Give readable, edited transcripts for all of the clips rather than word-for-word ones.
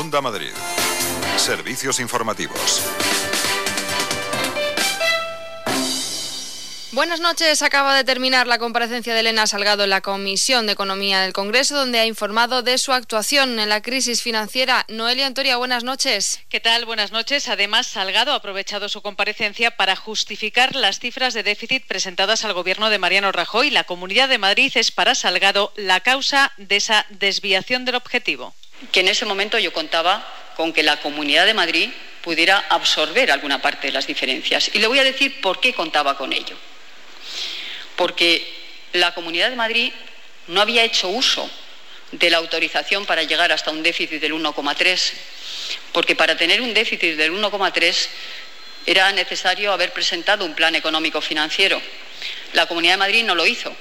Onda Madrid. Servicios informativos. Buenas noches. Acaba de terminar la comparecencia de Elena Salgado en la Comisión de Economía del Congreso, donde ha informado de su actuación en la crisis financiera. Noelia Antoria, buenas noches. ¿Qué tal? Buenas noches. Además, Salgado ha aprovechado su comparecencia para justificar las cifras de déficit presentadas al gobierno de Mariano Rajoy. La Comunidad de Madrid es para Salgado la causa de esa desviación del objetivo. Que en ese momento yo contaba con que la Comunidad de Madrid pudiera absorber alguna parte de las diferencias. Y le voy a decir por qué contaba con ello. Porque la Comunidad de Madrid no había hecho uso de la autorización para llegar hasta un déficit del 1,3, porque para tener un déficit del 1,3 era necesario haber presentado un plan económico financiero. La Comunidad de Madrid no lo hizo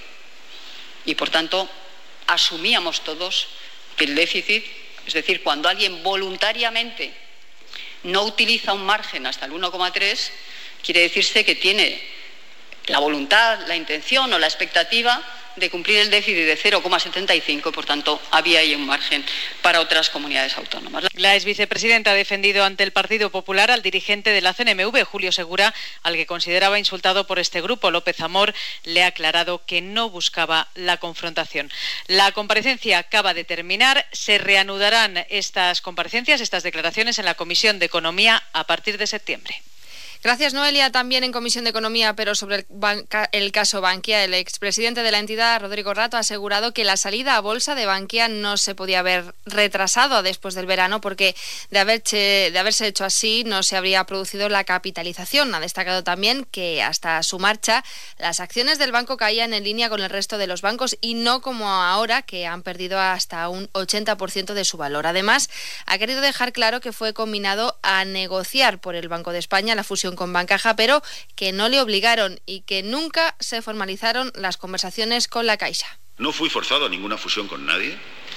y, por tanto, asumíamos todos que el déficit, es decir, cuando alguien voluntariamente no utiliza un margen hasta el 1,3, quiere decirse que tiene la voluntad, la intención o la expectativa de cumplir el déficit de 0,75, por tanto, había ahí un margen para otras comunidades autónomas. La exvicepresidenta ha defendido ante el Partido Popular al dirigente de la CNMV, Julio Segura, al que consideraba insultado por este grupo. López Amor le ha aclarado que no buscaba la confrontación. La comparecencia acaba de terminar. Se reanudarán estas comparecencias, estas declaraciones en la Comisión de Economía a partir de septiembre. Gracias, Noelia. También en Comisión de Economía, pero sobre el caso Bankia, el expresidente de la entidad, Rodrigo Rato, ha asegurado que la salida a bolsa de Bankia no se podía haber retrasado después del verano porque de haberse hecho así no se habría producido la capitalización. Ha destacado también que hasta su marcha las acciones del banco caían en línea con el resto de los bancos y no como ahora, que han perdido hasta un 80% de su valor. Además, ha querido dejar claro que fue combinado a negociar por el Banco de España la fusión con Bancaja, pero que no le obligaron y que nunca se formalizaron las conversaciones con la Caixa. No fui forzado a ninguna fusión con nadie.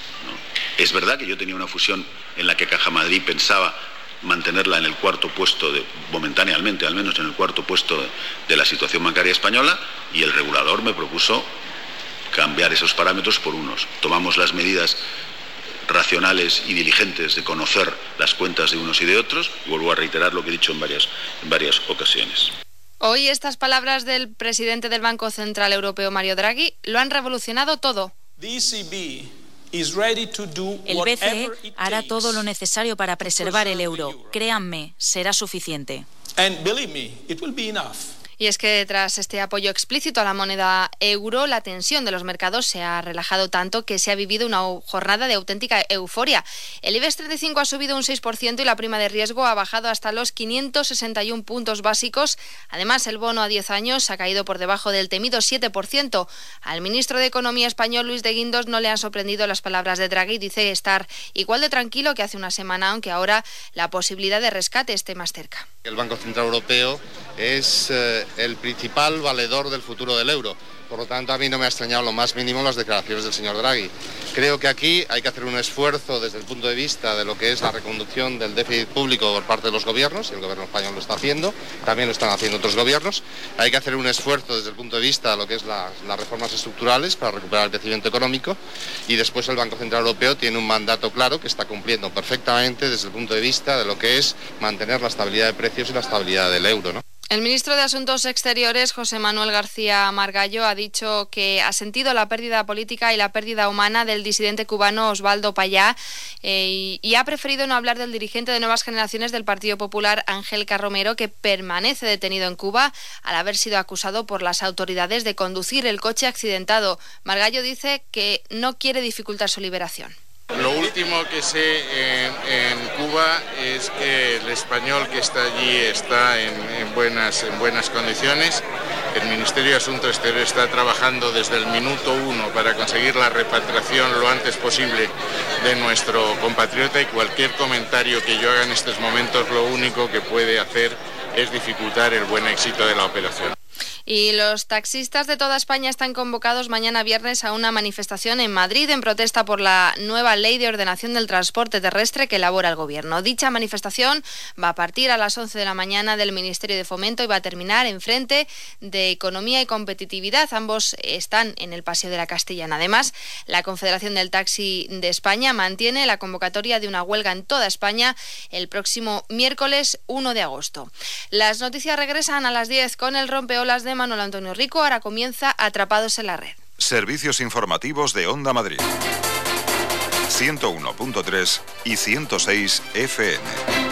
No. Es verdad que yo tenía una fusión en la que Caja Madrid pensaba mantenerla en el cuarto puesto, momentáneamente, al menos en el cuarto puesto de la situación bancaria española, y el regulador me propuso cambiar esos parámetros por unos. Tomamos las medidas racionales y diligentes de conocer las cuentas de unos y de otros, y vuelvo a reiterar lo que he dicho en varias ocasiones. Hoy estas palabras del presidente del Banco Central Europeo, Mario Draghi, lo han revolucionado todo. El BCE hará todo lo necesario para preservar el euro. Créanme, será suficiente. Y es que tras este apoyo explícito a la moneda euro, la tensión de los mercados se ha relajado tanto que se ha vivido una jornada de auténtica euforia. El IBEX 35 ha subido un 6% y la prima de riesgo ha bajado hasta los 561 puntos básicos. Además, el bono a 10 años ha caído por debajo del temido 7%. Al ministro de Economía español, Luis de Guindos, no le han sorprendido las palabras de Draghi. Dice estar igual de tranquilo que hace una semana, aunque ahora la posibilidad de rescate esté más cerca. El Banco Central Europeo es el principal valedor del futuro del euro. Por lo tanto, a mí no me ha extrañado lo más mínimo las declaraciones del señor Draghi. Creo que aquí hay que hacer un esfuerzo desde el punto de vista de lo que es la reconducción del déficit público por parte de los gobiernos, y el gobierno español lo está haciendo, también lo están haciendo otros gobiernos. Hay que hacer un esfuerzo desde el punto de vista de lo que es las reformas estructurales para recuperar el crecimiento económico, y después el Banco Central Europeo tiene un mandato claro que está cumpliendo perfectamente desde el punto de vista de lo que es mantener la estabilidad de precios y la estabilidad del euro, ¿no? El ministro de Asuntos Exteriores, José Manuel García Margallo, ha dicho que ha sentido la pérdida política y la pérdida humana del disidente cubano Osvaldo Payá y ha preferido no hablar del dirigente de Nuevas Generaciones del Partido Popular, Ángel Carromero, que permanece detenido en Cuba al haber sido acusado por las autoridades de conducir el coche accidentado. Margallo dice que no quiere dificultar su liberación. Lo último que sé en Cuba es que el español que está allí está en buenas condiciones. El Ministerio de Asuntos Exteriores está trabajando desde el minuto 1 para conseguir la repatriación lo antes posible de nuestro compatriota, y cualquier comentario que yo haga en estos momentos lo único que puede hacer es dificultar el buen éxito de la operación. Y los taxistas de toda España están convocados mañana viernes a una manifestación en Madrid en protesta por la nueva ley de ordenación del transporte terrestre que elabora el Gobierno. Dicha manifestación va a partir a las 11 de la mañana del Ministerio de Fomento y va a terminar enfrente de Economía y Competitividad. Ambos están en el Paseo de la Castellana. Además, la Confederación del Taxi de España mantiene la convocatoria de una huelga en toda España el próximo miércoles 1 de agosto. Las noticias regresan a las 10 con el rompeolas de Manuel Antonio Rico. Ahora comienza Atrapados en la Red. Servicios informativos de Onda Madrid. 101.3 y 106 FM.